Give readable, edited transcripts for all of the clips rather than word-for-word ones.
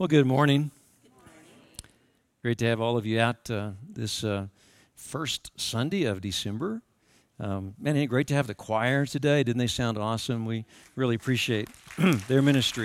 Well, good morning. Great to have all of you out this first Sunday of December. Man, ain't it great to have the choir today? Didn't they sound awesome? We really appreciate their ministry.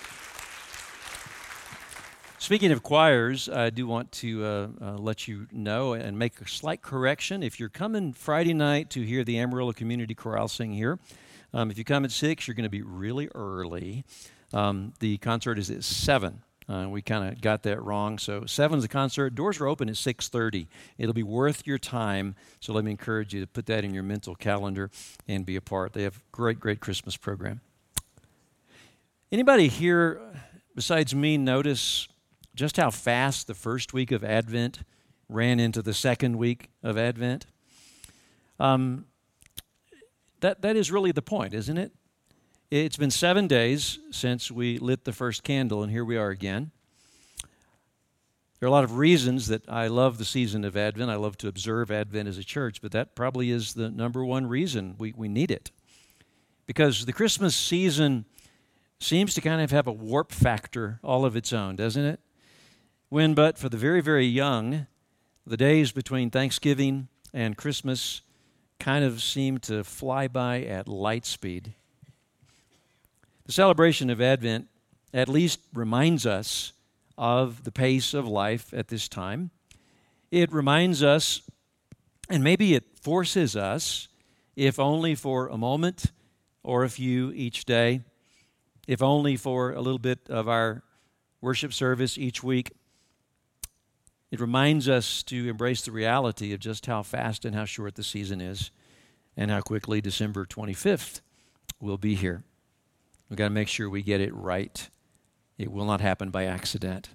Speaking of choirs, I do want to let you know and make a slight correction. If you're coming Friday night to hear the Amarillo Community Chorale sing here, if you come at 6, you're going to be really early. The concert is at 7. We kind of got that wrong. So 7 is the concert. Doors are open at 6:30. It'll be worth your time. So let me encourage you to put that in your mental calendar and be a part. They have great Christmas program. Anybody here besides me notice just how fast the first week of Advent ran into the second week of Advent? That is really the point, isn't it? It's been 7 days since we lit the first candle, and here we are again. There are a lot of reasons that I love the season of Advent. I love to observe Advent as a church, but that probably is the number one reason we need it. Because the Christmas season seems to kind of have a warp factor all of its own, doesn't it? When but for the very young, the days between Thanksgiving and Christmas kind of seem to fly by at light speed. The celebration of Advent at least reminds us of the pace of life at this time. It reminds us, and maybe it forces us, if only for a moment or a few each day, if only for a little bit of our worship service each week, it reminds us to embrace the reality of just how fast and how short the season is and how quickly December 25th will be here. We've got to make sure we get it right. It will not happen by accident.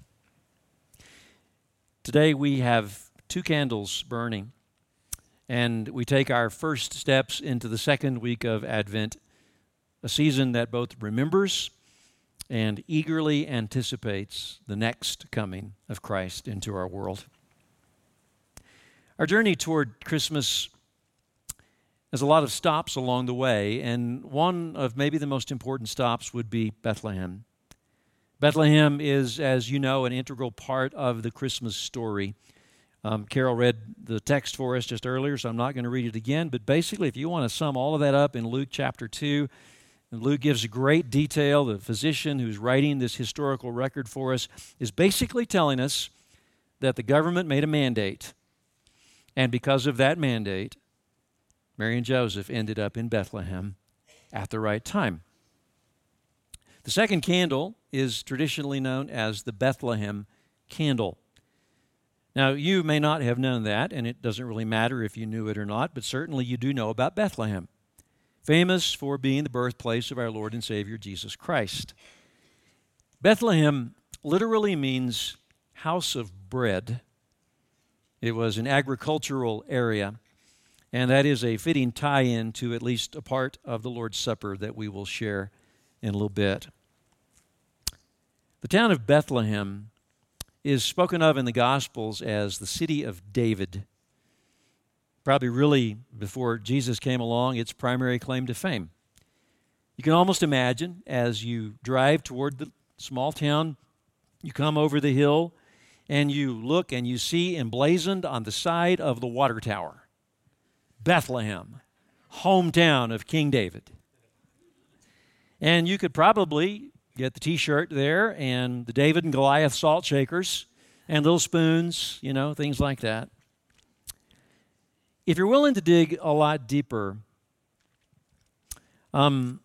Today we have 2 candles burning, and we take our first steps into the second week of Advent, a season that both remembers and eagerly anticipates the next coming of Christ into our world. Our journey toward Christmas has a lot of stops along the way, and one of maybe the most important stops would be Bethlehem. Bethlehem is, as you know, an integral part of the Christmas story. Carol read the text for us just earlier, so I'm not going to read it again, but basically, if you want to sum all of that up in Luke chapter 2, and Luke gives great detail. The physician who's writing this historical record for us is basically telling us that the government made a mandate, and because of that mandate, Mary and Joseph ended up in Bethlehem at the right time. The second candle is traditionally known as the Bethlehem candle. Now, you may not have known that, and it doesn't really matter if you knew it or not, but certainly you do know about Bethlehem, famous for being the birthplace of our Lord and Savior, Jesus Christ. Bethlehem literally means house of bread. It was an agricultural area, and that is a fitting tie-in to at least a part of the Lord's Supper that we will share in a little bit. The town of Bethlehem is spoken of in the Gospels as the city of David. Probably really, before Jesus came along, its primary claim to fame. You can almost imagine as you drive toward the small town, you come over the hill, and you look and you see emblazoned on the side of the water tower, Bethlehem, hometown of King David. And you could probably get the t-shirt there and the David and Goliath salt shakers and little spoons, things like that. If you're willing to dig a lot deeper, you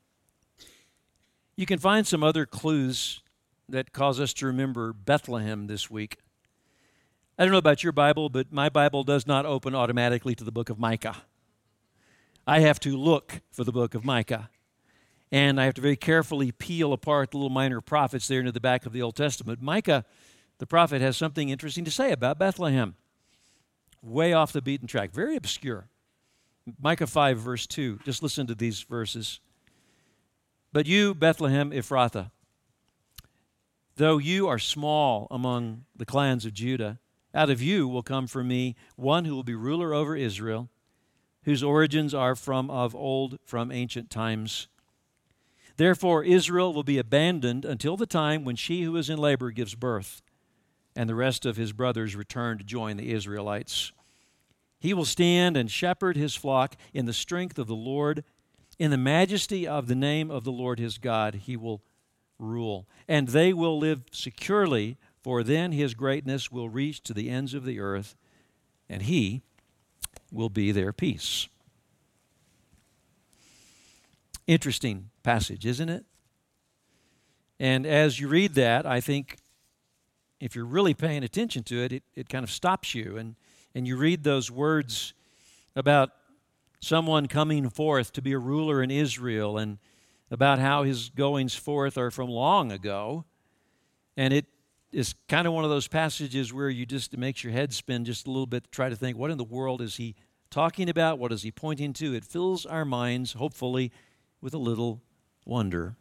can find some other clues that cause us to remember Bethlehem this week. I don't know about your Bible, but my Bible does not open automatically to the book of Micah. I have to look for the book of Micah. And I have to very carefully peel apart the little minor prophets there near the back of the Old Testament. Micah, the prophet, has something interesting to say about Bethlehem. Way off the beaten track, very obscure. Micah 5, verse 2. Just listen to these verses. But you, Bethlehem Ephrathah, though you are small among the clans of Judah, out of you will come for me one who will be ruler over Israel, whose origins are from of old, from ancient times. Therefore, Israel will be abandoned until the time when she who is in labor gives birth, and the rest of his brothers return to join the Israelites. He will stand and shepherd his flock in the strength of the Lord. In the majesty of the name of the Lord his God, he will rule. And they will live securely, for then his greatness will reach to the ends of the earth, and he will be their peace. Interesting passage, isn't it? And as you read that, I think if you're really paying attention to it, it kind of stops you. And you read those words about someone coming forth to be a ruler in Israel, and about how his goings forth are from long ago. And it is kind of one of those passages where it makes your head spin just a little bit to try to think, what in the world is he talking about? What is he pointing to? It fills our minds, hopefully, with a little wonder.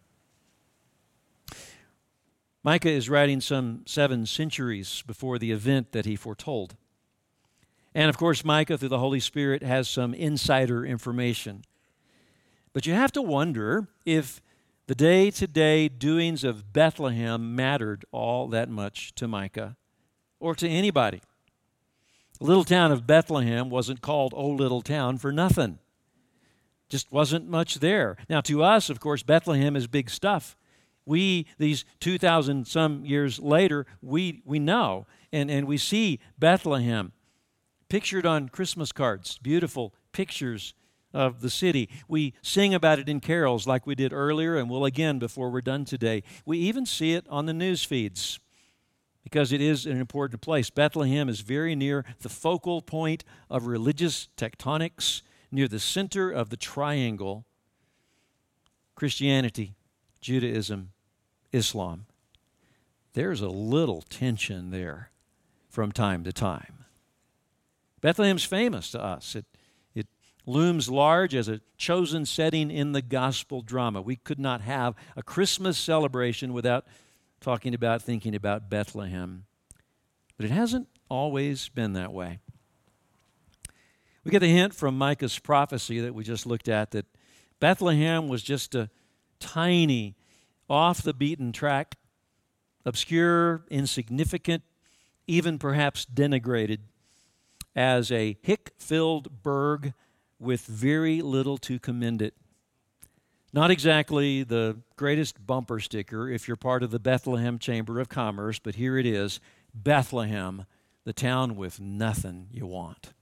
Micah is writing some 7 centuries before the event that he foretold. And of course, Micah, through the Holy Spirit, has some insider information. But you have to wonder if the day-to-day doings of Bethlehem mattered all that much to Micah or to anybody. The little town of Bethlehem wasn't called "Oh Little Town" for nothing. Just wasn't much there. Now, to us, of course, Bethlehem is big stuff. We, these 2,000 some years later, we know and we see Bethlehem pictured on Christmas cards, beautiful pictures of the city. We sing about it in carols like we did earlier, and will again before we're done today. We even see it on the news feeds because it is an important place. Bethlehem is very near the focal point of religious tectonics, near the center of the triangle: Christianity, Judaism, Islam. There's a little tension there from time to time. Bethlehem's famous to us. It looms large as a chosen setting in the gospel drama. We could not have a Christmas celebration without thinking about Bethlehem. But it hasn't always been that way. We get the hint from Micah's prophecy that we just looked at that Bethlehem was just a tiny, off-the-beaten-track, obscure, insignificant, even perhaps denigrated, as a hick-filled burg with very little to commend it. Not exactly the greatest bumper sticker if you're part of the Bethlehem Chamber of Commerce, but here it is: Bethlehem, the town with nothing you want.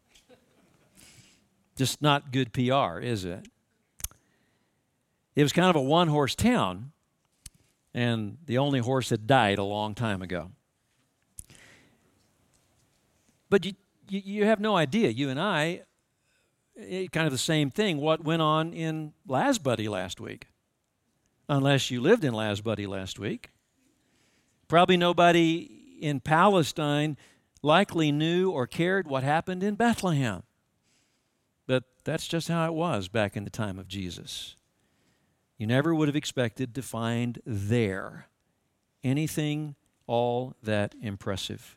Just not good PR, is it? It was kind of a one-horse town, and the only horse had died a long time ago. But you have no idea, you and I, kind of the same thing, what went on in Lasbuddy last week. Unless you lived in Lasbuddy last week. Probably nobody in Palestine likely knew or cared what happened in Bethlehem. But that's just how it was back in the time of Jesus. You never would have expected to find there anything all that impressive.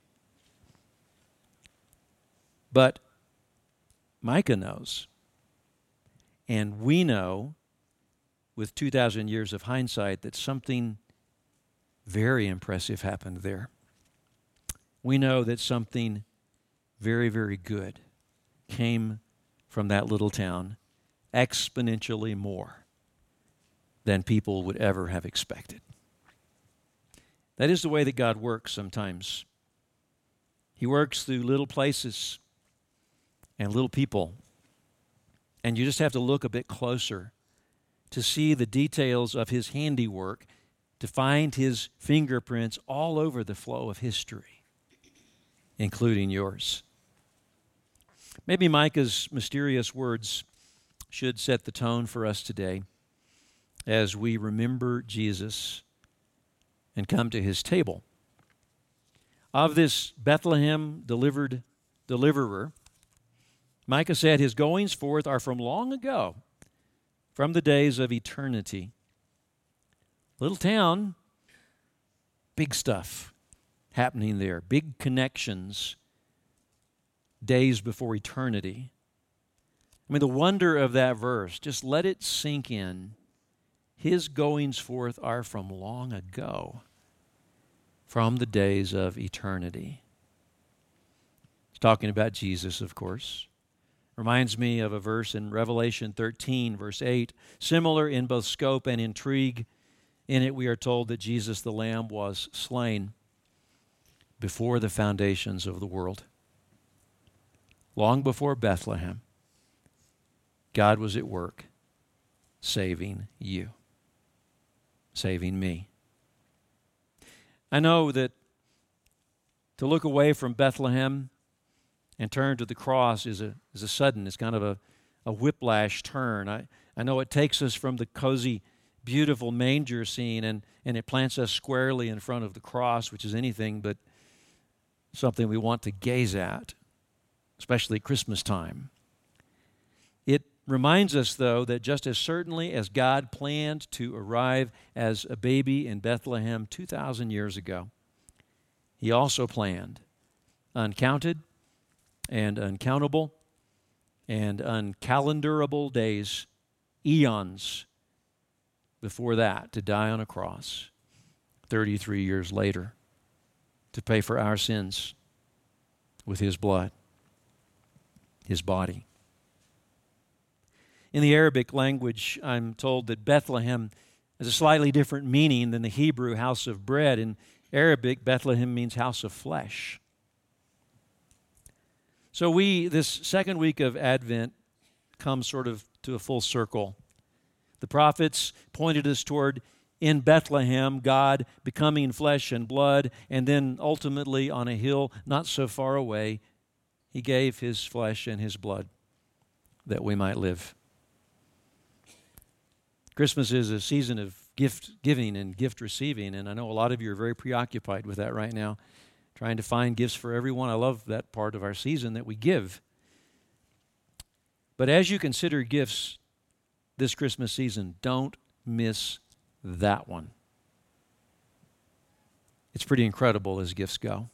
But Micah knows, and we know with 2,000 years of hindsight that something very impressive happened there. We know that something very, very good came from that little town, exponentially more than people would ever have expected. That is the way that God works sometimes. He works through little places and little people. And you just have to look a bit closer to see the details of his handiwork, to find his fingerprints all over the flow of history, including yours. Maybe Micah's mysterious words should set the tone for us today as we remember Jesus and come to his table. Of this Bethlehem deliverer, Micah said his goings forth are from long ago, from the days of eternity. Little town, big stuff happening there, big connections, days before eternity. I mean, the wonder of that verse, just let it sink in. his goings forth are from long ago, from the days of eternity. He's talking about Jesus, of course. Reminds me of a verse in Revelation 13, verse 8, similar in both scope and intrigue. In it we are told that Jesus the Lamb was slain before the foundations of the world. Long before Bethlehem, God was at work saving you, saving me. I know that to look away from Bethlehem and turn to the cross is a sudden, it's kind of a whiplash turn. I know it takes us from the cozy, beautiful manger scene and it plants us squarely in front of the cross, which is anything but something we want to gaze at, especially at Christmas time. It reminds us, though, that just as certainly as God planned to arrive as a baby in Bethlehem 2,000 years ago, He also planned uncounted and uncountable and uncalendarable days, eons before that, to die on a cross 33 years later to pay for our sins with His blood, His body. In the Arabic language, I'm told that Bethlehem has a slightly different meaning than the Hebrew house of bread. In Arabic, Bethlehem means house of flesh. So this second week of Advent, comes sort of to a full circle. The prophets pointed us toward, in Bethlehem, God becoming flesh and blood, and then ultimately on a hill not so far away, He gave His flesh and His blood that we might live. Christmas is a season of gift giving and gift receiving, and I know a lot of you are very preoccupied with that right now, trying to find gifts for everyone. I love that part of our season that we give. But as you consider gifts this Christmas season, don't miss that one. It's pretty incredible as gifts go.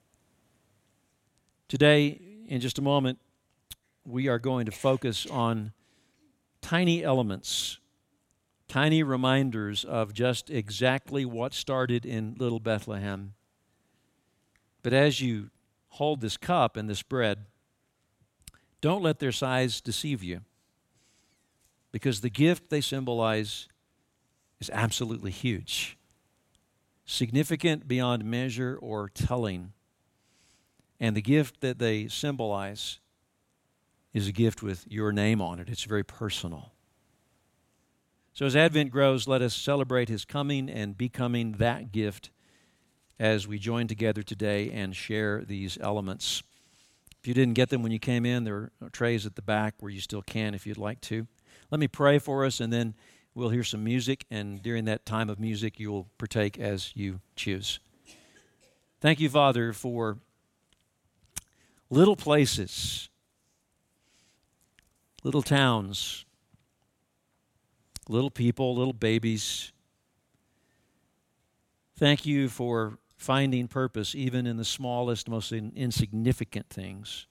Today, in just a moment, we are going to focus on tiny elements, tiny reminders of just exactly what started in little Bethlehem. But as you hold this cup and this bread, don't let their size deceive you, because the gift they symbolize is absolutely huge, significant beyond measure or telling. And the gift that they symbolize is a gift with your name on it. It's very personal. So as Advent grows, let us celebrate His coming and becoming that gift as we join together today and share these elements. If you didn't get them when you came in, there are trays at the back where you still can if you'd like to. Let me pray for us, and then we'll hear some music, and during that time of music, you will partake as you choose. Thank you, Father, for little places, little towns, little people, little babies. Thank you for finding purpose even in the smallest, most insignificant things.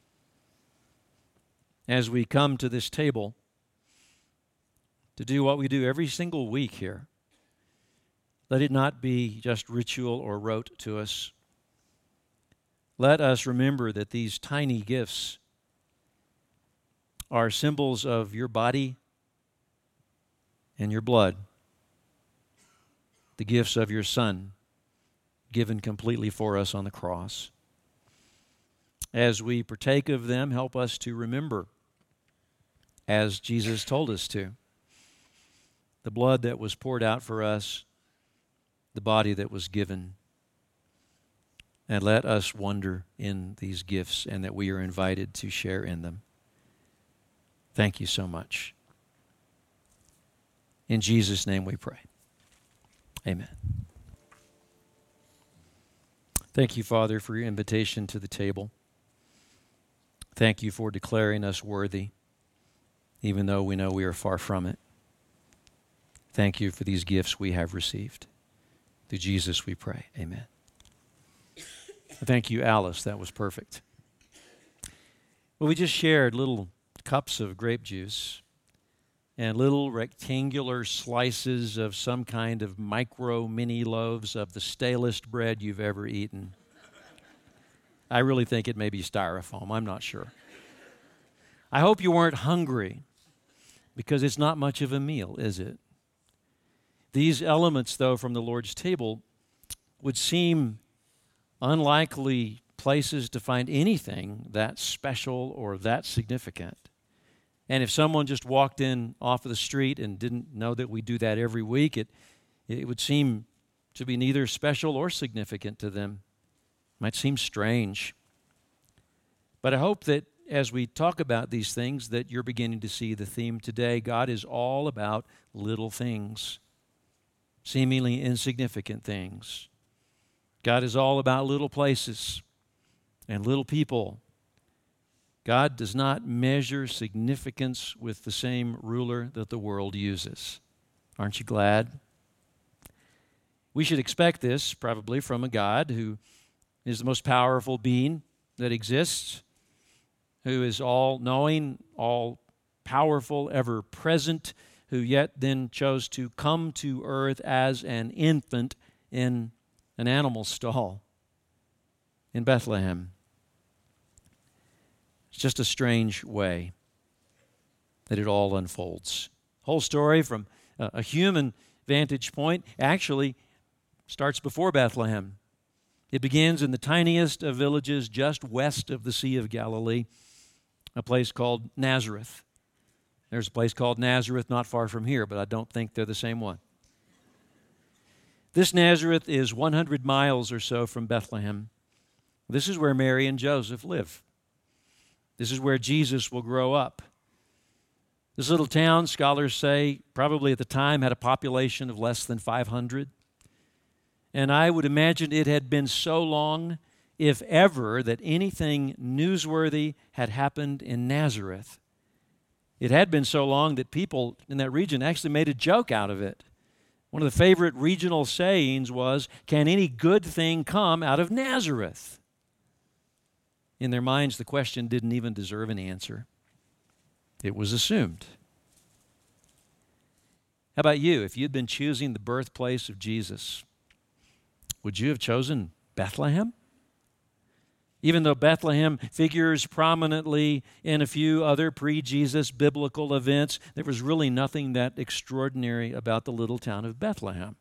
As we come to this table to do what we do every single week here, let it not be just ritual or rote to us. Let us remember that these tiny gifts are symbols of your body and your blood, the gifts of your Son, given completely for us on the cross. As we partake of them, help us to remember, as Jesus told us to, the blood that was poured out for us, the body that was given. And let us wonder in these gifts and that we are invited to share in them. Thank you so much. In Jesus' name we pray. Amen. Thank you, Father, for your invitation to the table. Thank you for declaring us worthy, even though we know we are far from it. Thank you for these gifts we have received. Through Jesus we pray. Amen. Thank you, Alice. That was perfect. Well, we just shared little cups of grape juice. and little rectangular slices of some kind of micro mini loaves of the stalest bread you've ever eaten. I really think it may be styrofoam. I'm not sure. I hope you weren't hungry, because it's not much of a meal, is it? These elements, though, from the Lord's table would seem unlikely places to find anything that special or that significant. And if someone just walked in off of the street and didn't know that we do that every week, it would seem to be neither special or significant to them. It might seem strange. But I hope that as we talk about these things, that you're beginning to see the theme today. God is all about little things, seemingly insignificant things. God is all about little places and little people. God does not measure significance with the same ruler that the world uses. Aren't you glad? We should expect this probably from a God who is the most powerful being that exists, who is all-knowing, all-powerful, ever-present, who yet then chose to come to earth as an infant in an animal stall in Bethlehem. It's just a strange way that it all unfolds. Whole story from a human vantage point actually starts before Bethlehem. It begins in the tiniest of villages just west of the Sea of Galilee, a place called Nazareth. There's a place called Nazareth not far from here, but I don't think they're the same one. This Nazareth is 100 miles or so from Bethlehem. This is where Mary and Joseph live. This is where Jesus will grow up. This little town, scholars say, probably at the time had a population of less than 500. And I would imagine it had been so long, if ever, that anything newsworthy had happened in Nazareth. It had been so long that people in that region actually made a joke out of it. One of the favorite regional sayings was, "Can any good thing come out of Nazareth?" In their minds, the question didn't even deserve an answer. It was assumed. How about you? If you'd been choosing the birthplace of Jesus, would you have chosen Bethlehem? Even though Bethlehem figures prominently in a few other pre-Jesus biblical events, there was really nothing that extraordinary about the little town of Bethlehem.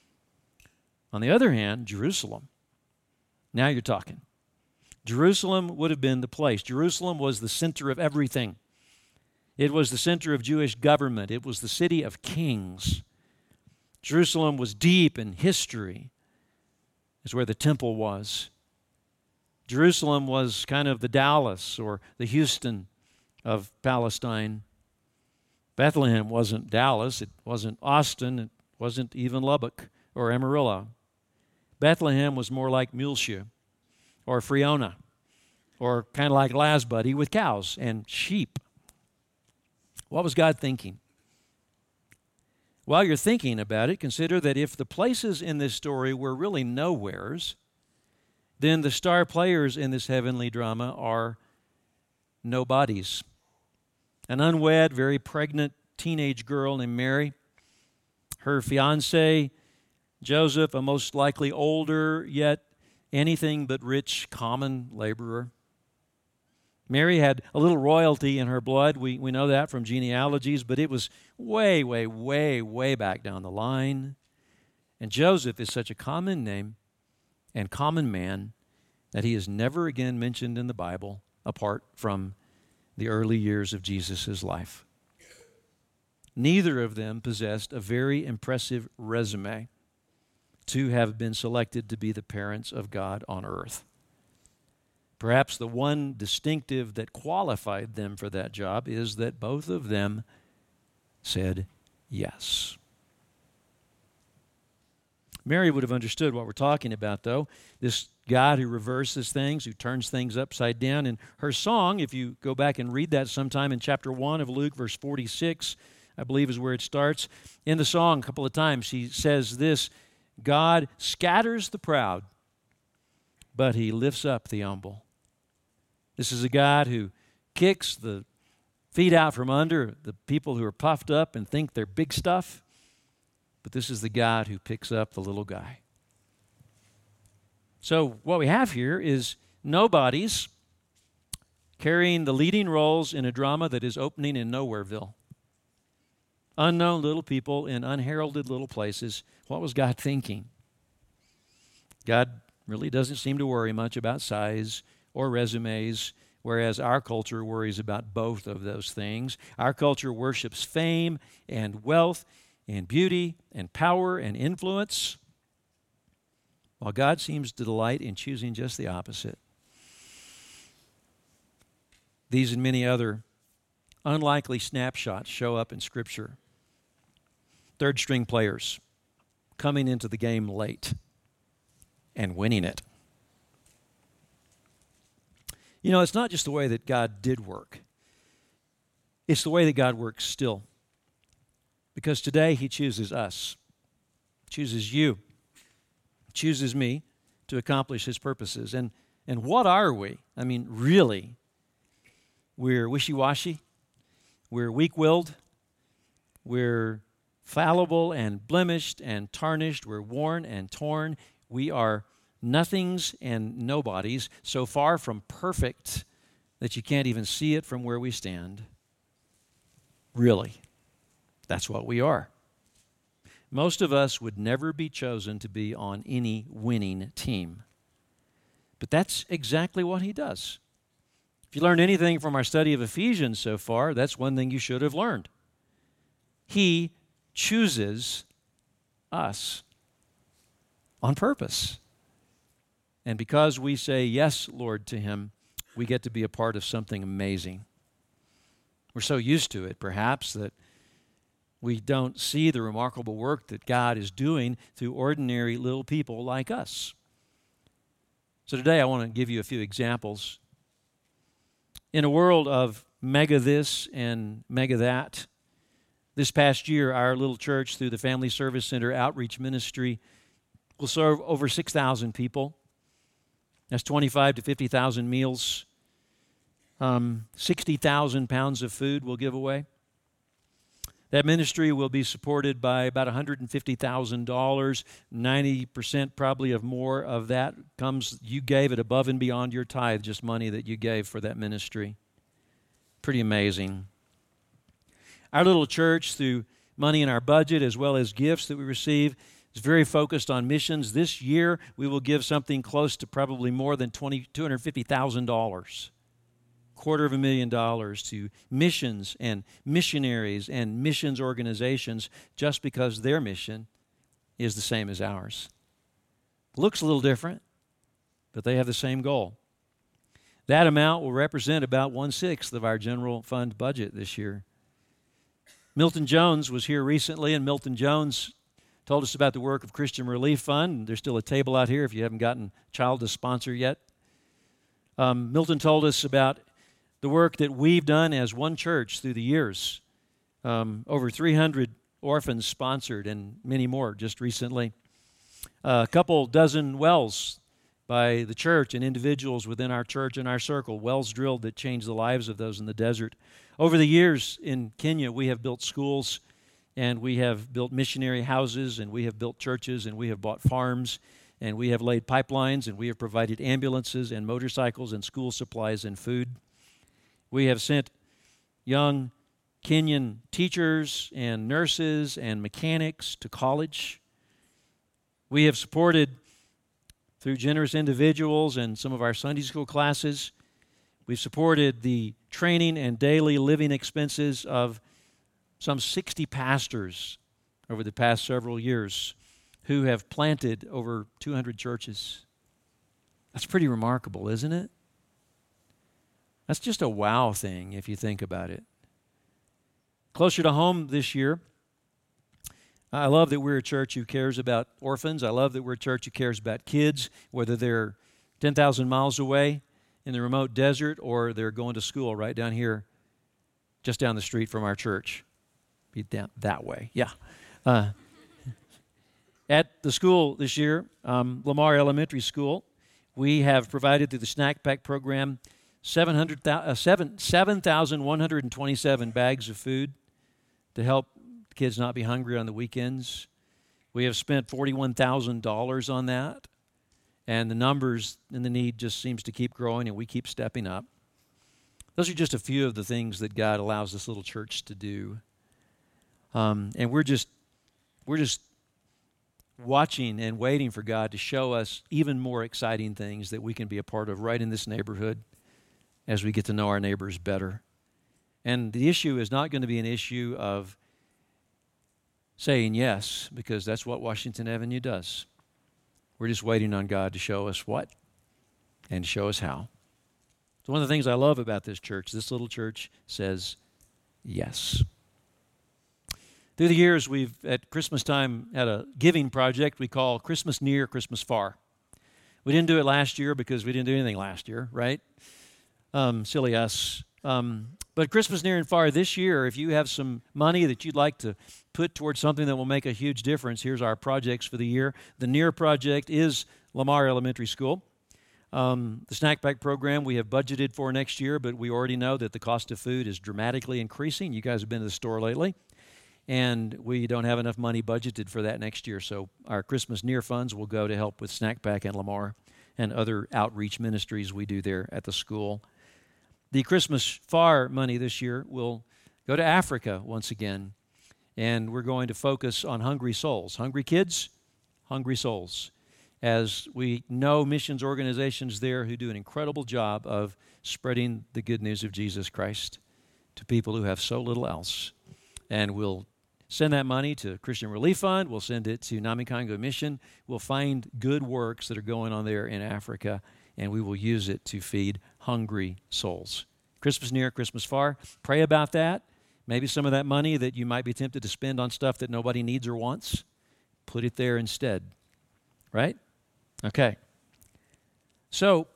On the other hand, Jerusalem. Now you're talking. Jerusalem would have been the place. Jerusalem was the center of everything. It was the center of Jewish government. It was the city of kings. Jerusalem was deep in history. It's where the temple was. Jerusalem was kind of the Dallas or the Houston of Palestine. Bethlehem wasn't Dallas. It wasn't Austin. It wasn't even Lubbock or Amarillo. Bethlehem was more like Muleshoe or Friona, or kind of like Lasbuddy with cows and sheep. What was God thinking? While you're thinking about it, consider that if the places in this story were really nowheres, then the star players in this heavenly drama are nobodies. An unwed, very pregnant teenage girl named Mary, her fiancé, Joseph, a most likely older, yet anything but rich, common laborer. Mary had a little royalty in her blood. We know that from genealogies, but it was way, way, way, way back down the line. And Joseph is such a common name and common man that he is never again mentioned in the Bible apart from the early years of Jesus' life. Neither of them possessed a very impressive resume to have been selected to be the parents of God on earth. Perhaps the one distinctive that qualified them for that job is that both of them said yes. Mary would have understood what we're talking about, though. This God who reverses things, who turns things upside down. In her song, if you go back and read that sometime in chapter 1 of Luke, verse 46, I believe is where it starts. In the song, a couple of times, she says this: God scatters the proud, but he lifts up the humble. This is a God who kicks the feet out from under the people who are puffed up and think they're big stuff. But this is the God who picks up the little guy. So what we have here is nobodies carrying the leading roles in a drama that is opening in Nowhereville. Unknown little people in unheralded little places. What was God thinking? God really doesn't seem to worry much about size or resumes, whereas our culture worries about both of those things. Our culture worships fame and wealth and beauty and power and influence, while God seems to delight in choosing just the opposite. These and many other unlikely snapshots show up in Scripture. Third-string players coming into the game late and winning it. You know, it's not just the way that God did work. It's the way that God works still. Because today He chooses us, chooses you, chooses me to accomplish His purposes. And what are we? I mean, really? We're wishy-washy. We're weak-willed. We're fallible and blemished and tarnished. We're worn and torn. We are nothings and nobodies, so far from perfect that you can't even see it from where we stand. Really, that's what we are. Most of us would never be chosen to be on any winning team. But that's exactly what He does. If you learned anything from our study of Ephesians so far, that's one thing you should have learned. He chooses us on purpose. And because we say, yes, Lord, to Him, we get to be a part of something amazing. We're so used to it, perhaps, that we don't see the remarkable work that God is doing through ordinary little people like us. So today I want to give you a few examples. In a world of mega this and mega that, this past year our little church through the Family Service Center Outreach Ministry will serve over 6,000 people. That's 25 to 50,000 meals. 60,000 pounds of food we'll give away. That ministry will be supported by about $150,000. 90% probably of more of that comes, you gave it above and beyond your tithe, just money that you gave for that ministry. Pretty amazing. Our little church, through money in our budget as well as gifts that we receive, is very focused on missions. This year, we will give something close to probably more than $250,000. $250,000 to missions and missionaries and missions organizations just because their mission is the same as ours. Looks a little different, but they have the same goal. That amount will represent about 1/6 of our general fund budget this year. Milton Jones was here recently, and Milton Jones told us about the work of Christian Relief Fund. There's still a table out here if you haven't gotten a child to sponsor yet. Milton told us about the work that we've done as one church through the years. Over 300 orphans sponsored and many more just recently. A couple dozen wells by the church and individuals within our church and our circle, wells drilled that changed the lives of those in the desert. Over the years in Kenya, we have built schools and we have built missionary houses and we have built churches and we have bought farms and we have laid pipelines and we have provided ambulances and motorcycles and school supplies and food. We have sent young Kenyan teachers and nurses and mechanics to college. We have supported, through generous individuals and some of our Sunday school classes, we've supported the training and daily living expenses of some 60 pastors over the past several years who have planted over 200 churches. That's pretty remarkable, isn't it? That's just a wow thing if you think about it. Closer to home this year, I love that we're a church who cares about orphans. I love that we're a church who cares about kids, whether they're 10,000 miles away in the remote desert or they're going to school right down here, just down the street from our church. Be down that way, yeah. At the school this year, Lamar Elementary School, we have provided through the Snack Pack program 7,127 bags of food to help kids not be hungry on the weekends. We have spent $41,000 on that, and the numbers and the need just seems to keep growing, and we keep stepping up. Those are just a few of the things that God allows this little church to do. And we're just watching and waiting for God to show us even more exciting things that we can be a part of right in this neighborhood as we get to know our neighbors better. And the issue is not going to be an issue of saying yes, because that's what Washington Avenue does. We're just waiting on God to show us what and show us how. So one of the things I love about this church, this little church says yes. Through the years, we've, at Christmas time, had a giving project we call Christmas Near, Christmas Far. We didn't do it last year because we didn't do anything last year, right? Silly us. But Christmas Near and Far this year, if you have some money that you'd like to put towards something that will make a huge difference, here's our projects for the year. The Near project is Lamar Elementary School. The snack pack program we have budgeted for next year, but we already know that the cost of food is dramatically increasing. You guys have been to the store lately, and we don't have enough money budgeted for that next year. So our Christmas Near funds will go to help with snack pack and Lamar and other outreach ministries we do there at the school. The Christmas Far money this year will go to Africa once again, and we're going to focus on hungry souls. Hungry kids, hungry souls. As we know missions organizations there who do an incredible job of spreading the good news of Jesus Christ to people who have so little else. And we'll send that money to Christian Relief Fund. We'll send it to Namikango Mission. We'll find good works that are going on there in Africa, and we will use it to feed hungry souls. Christmas Near, Christmas Far. Pray about that. Maybe some of that money that you might be tempted to spend on stuff that nobody needs or wants, put it there instead. Right? Okay. So,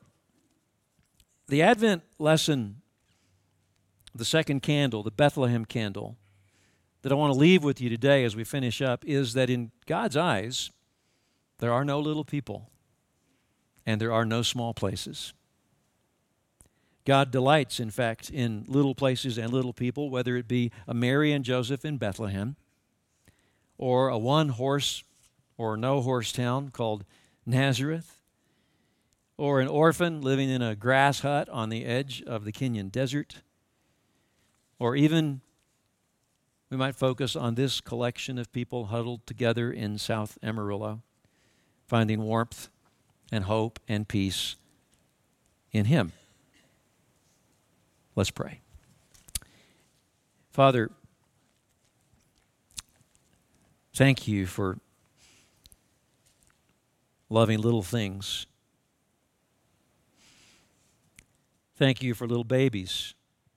the Advent lesson, the second candle, the Bethlehem candle, that I want to leave with you today as we finish up is that in God's eyes, there are no little people and there are no small places. God delights, in fact, in little places and little people, whether it be a Mary and Joseph in Bethlehem or a one-horse or no-horse town called Nazareth, or an orphan living in a grass hut on the edge of the Kenyan desert, or even we might focus on this collection of people huddled together in South Amarillo, finding warmth and hope and peace in Him. Let's pray. Father, thank you for loving little things. Thank you for little babies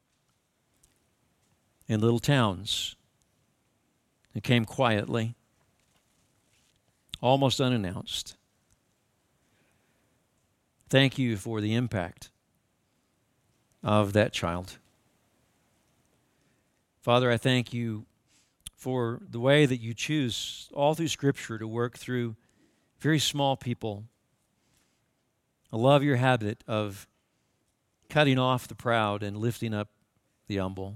in little towns who came quietly, almost unannounced. Thank you for the impact of that child. Father, I thank you for the way that you choose all through Scripture to work through very small people. I love your habit of cutting off the proud and lifting up the humble.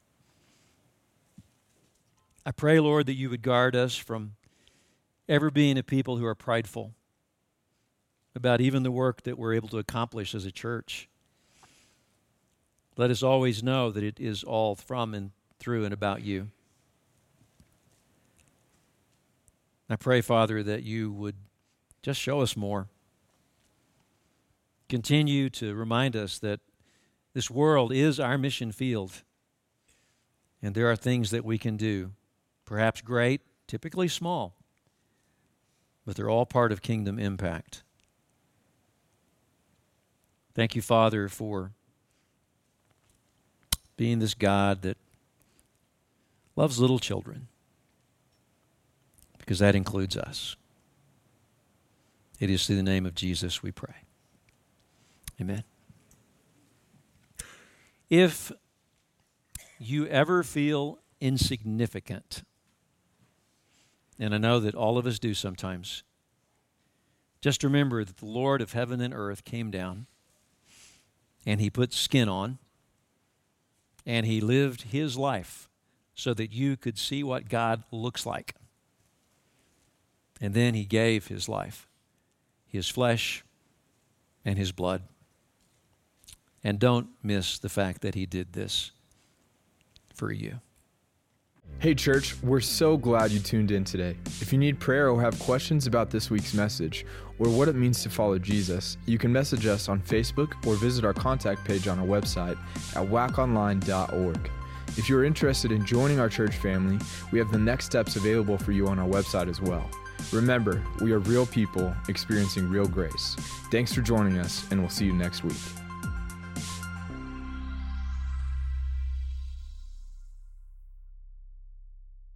I pray, Lord, that you would guard us from ever being a people who are prideful about even the work that we're able to accomplish as a church. Let us always know that it is all from and through and about you. I pray, Father, that you would just show us more. Continue to remind us that this world is our mission field, and there are things that we can do, perhaps great, typically small, but they're all part of kingdom impact. Thank you, Father, for being this God that loves little children, because that includes us. It is through the name of Jesus we pray. Amen. If you ever feel insignificant, and I know that all of us do sometimes, just remember that the Lord of heaven and earth came down and he put skin on, and he lived his life so that you could see what God looks like. And then he gave his life, his flesh, and his blood. And don't miss the fact that he did this for you. Hey church, we're so glad you tuned in today. If you need prayer or have questions about this week's message or what it means to follow Jesus, you can message us on Facebook or visit our contact page on our website at waconline.org. If you're interested in joining our church family, we have the next steps available for you on our website as well. Remember, we are real people experiencing real grace. Thanks for joining us, and we'll see you next week.